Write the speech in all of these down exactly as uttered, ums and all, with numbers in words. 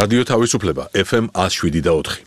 რადიო თავისუფლება ეფ ემ one oh seven და four.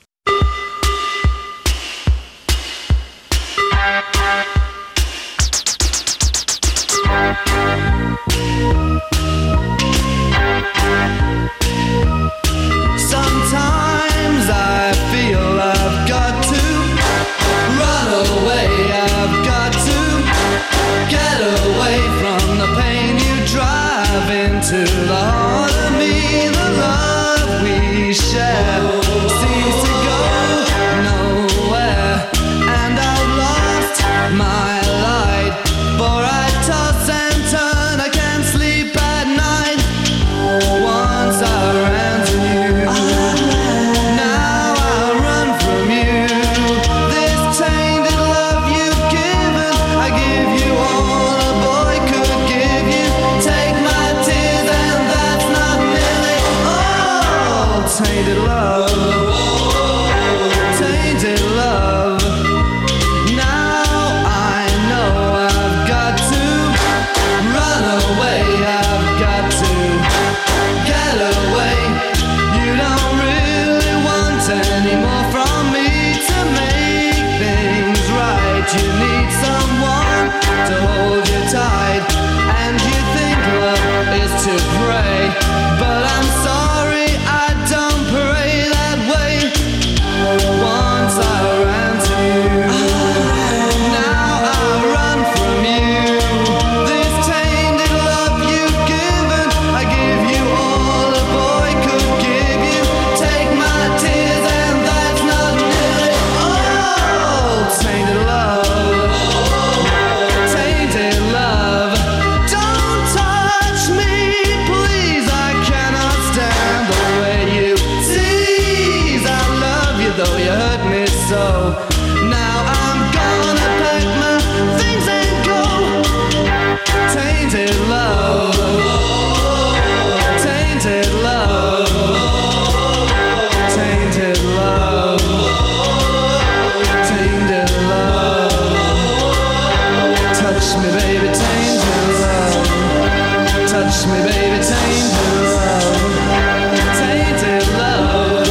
Sometimes I feel I've got to run away, I've got to get away from the pain you drive into the heart of me. The love we share seems to go nowhere, and I've lost my light, for I toss and turn, I can't sleep at night. Once I ran to you, now I run from you. This tainted love you've given, I give you all a boy could give you. Take my tears and that's not nearly all. Tainted love, tainted love. Now I know I've got to run away, I've got to get away. You don't really want any more from me to make things right. You need someone to hold you tight, and you think love is to pray, but I'm sorry, I don't pray that way. Once I ran to you, now I run from you. This tainted love you've given, I give you all a boy could give you. Take my tears and that's not nearly all. Tainted love, tainted love. Don't touch me, please, I cannot stand the way you tease. I love you though you hurt me so. Now I'm gonna pack my things and go. Tainted love, tainted love, tainted love, tainted love. Touch me, baby, tainted love. Touch me, baby, tainted love. Tainted love,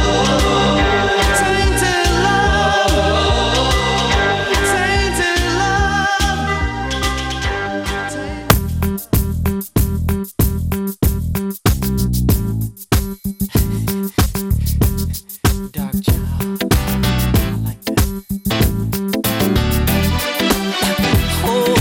tainted love, tainted love. Dark child, I like that. Oh.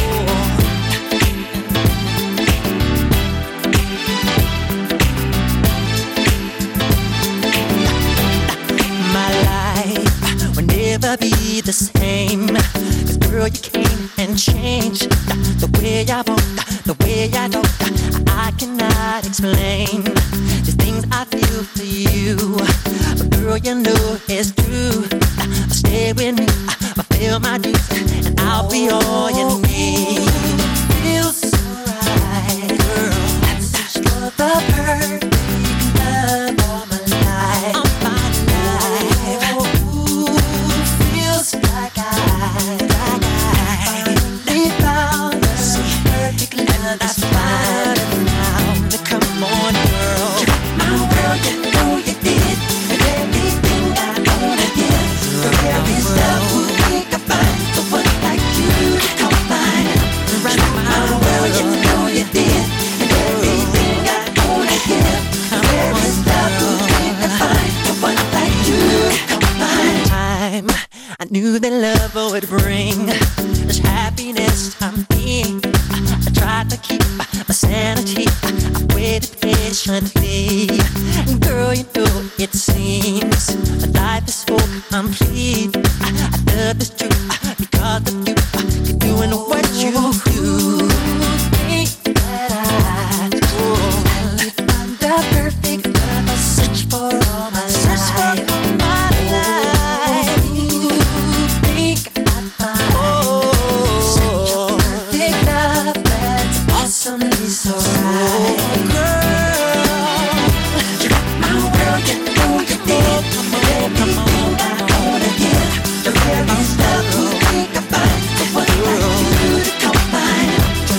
My life will never be the same. 'Cause girl, you came and changed the way I walk, the way I talk. I cannot explain the things I feel for you, but girl, you know it's true. Stay with me, I feel my dues, and I'll be all you need. Feels so right, girl. That's such the perfect love all my life. All my life. Ooh, feels like I, like I finally found the perfect love that's fine now. Come on, girl. My world, you know you did, and everything I wanna give. The very love we can find, the one like you to come find. My world, you know you did, and everything I wanna give. The very love we can find, the one like you to come find. Time I knew that love would bring this happiness to me. I tried to keep my sanity, I waited patiently. Girl, you know it seems life is so complete. I, I love this truth because of you. You're doing what you do. Think that I do. I'm the perfect love I search for all my life. Search for all my life. You think I find such a perfect love that's awesomely so right. Girl, you got my world, you know you did. Everything I wanna give, the very love we can find, the one like you to come find.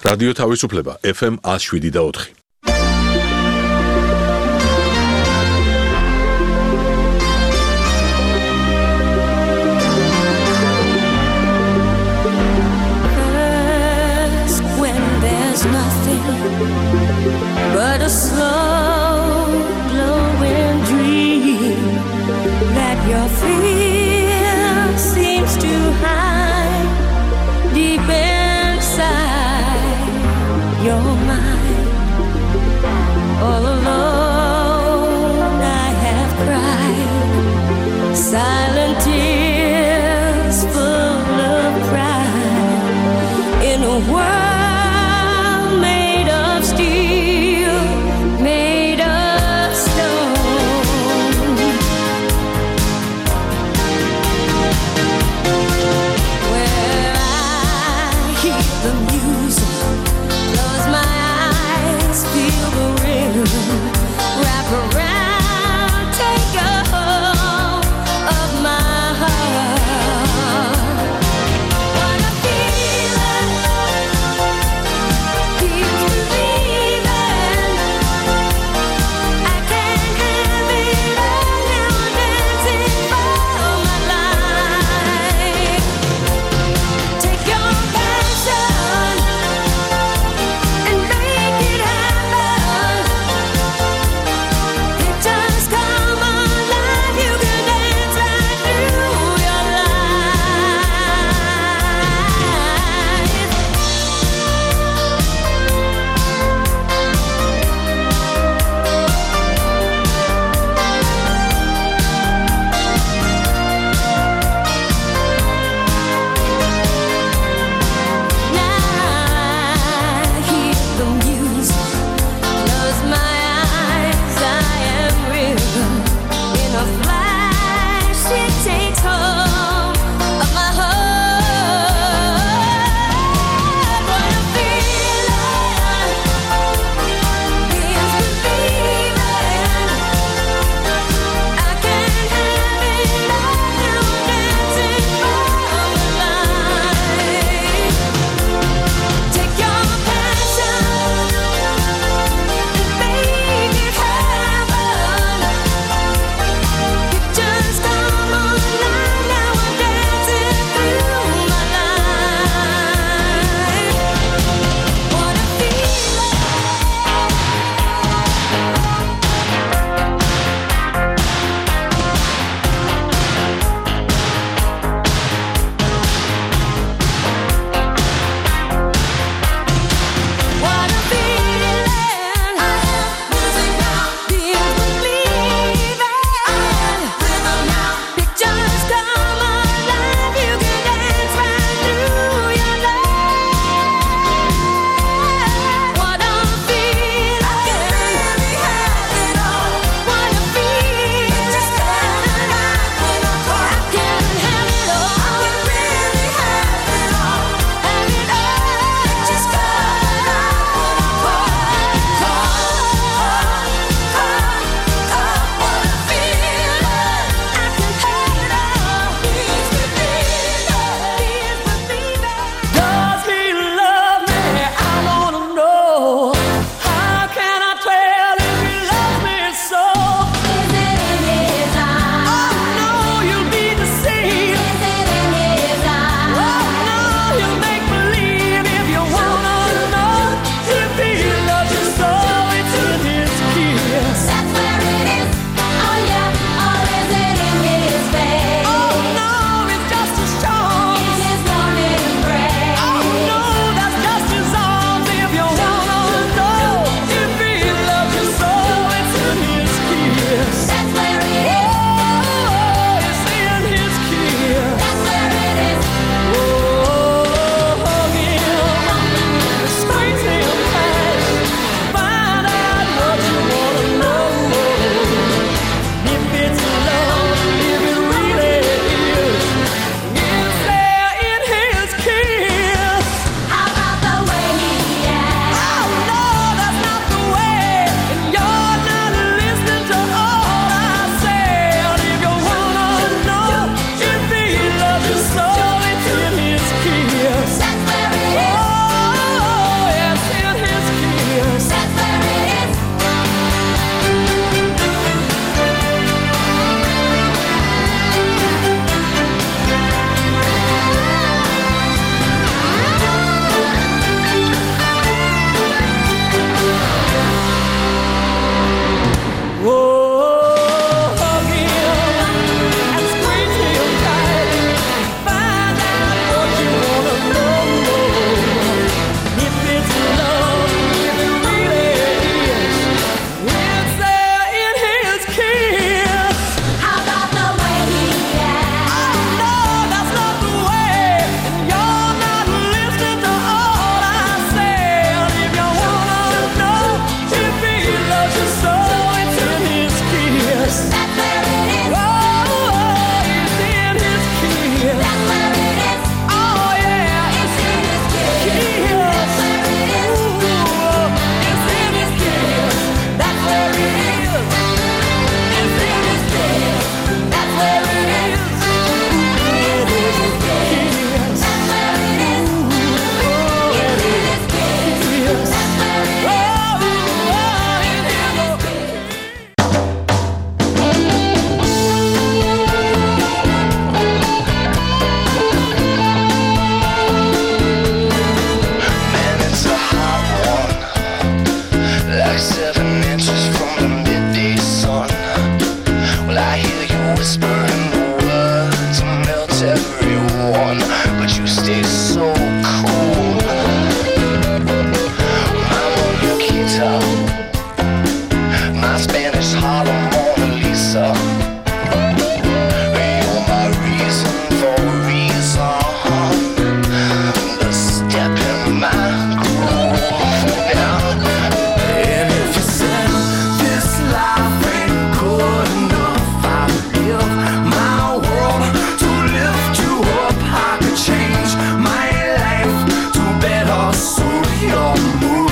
რადიო თავისუფლება ეფ ემ one oh seven და four. But a slow glowing dream that your fear seems to hide deep inside your mind. Spanish Harlem Mona Lisa. You're my reason for a reason. The step in my groove now. And if you said this life ain't good enough, I'd give my world to lift you up. I could change my life to better suit your mood.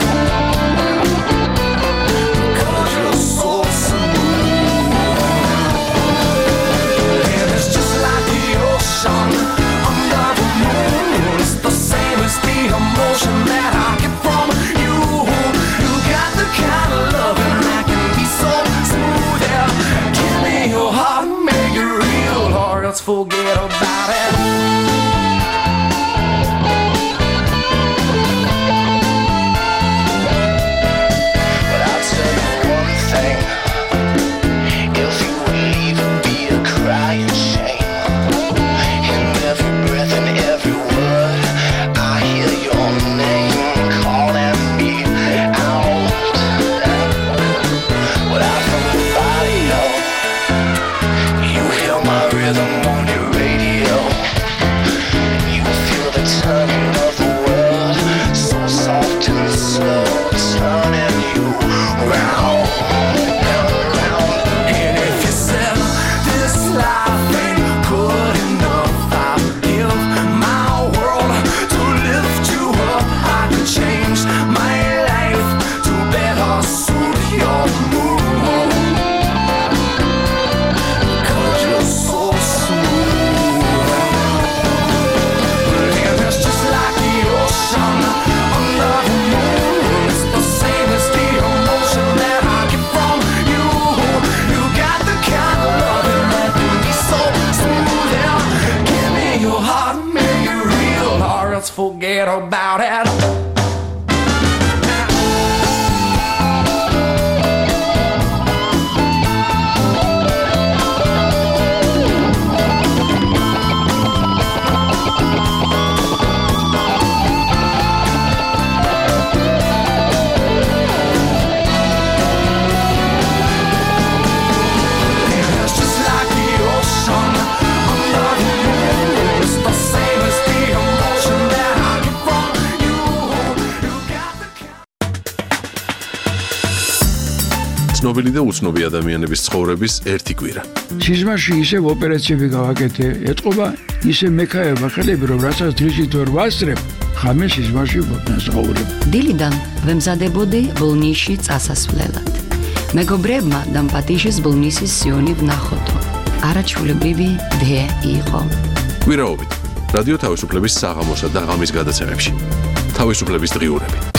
Cause you're so smooth. And it's just like the ocean under the moon. It's the same as the emotion that I get from you. You got the kind of loving that can be so smooth. Yeah. Give me your heart and make it real, or else forget about it. But I'll tell you one thing. If you would leave, it'd be a crying shame. In every breath and every word, I hear your name calling me out. Without from the body, no. You hear my rhythm on your radio. You feel the turning of the world, so soft and slow, turning you round and round. And if you said this life ain't good enough, I'd give my world to lift you up. I could change my life to better suit your mood. Cause you're so smooth. And it's just like the ocean under the moon. It's the same as the emotion that I get from you. You got the kind of loving that can be so smooth. Yeah. Give me your heart, make it real, or else forget about it. And it's just like the ocean under the moon. It's the same as the emotion that I get from you. You got the ცნობილი და უცნობი ადამიანების ცხოვრების ერთი კვირა. სიზმარში ისევ ოპერაციები გავაკეთე, ეთყობა ისე მექაება ხელები, რომ რასაც დღისით ვერ ვასწრებ, ხამე სიზმარში ვასწავლებ. დილიდან ვემზადებოდი ბოლნისში წასასვლელად. მეგობრებმა დამპატიშის ბოლნისის სიონი ვნახოთო. არაჩვეულებრივი დე იყო. კვირაობით რადიო თავისუფლების საღამოსა და ღამის გადაცემებში. თავისუფლების დღიურები.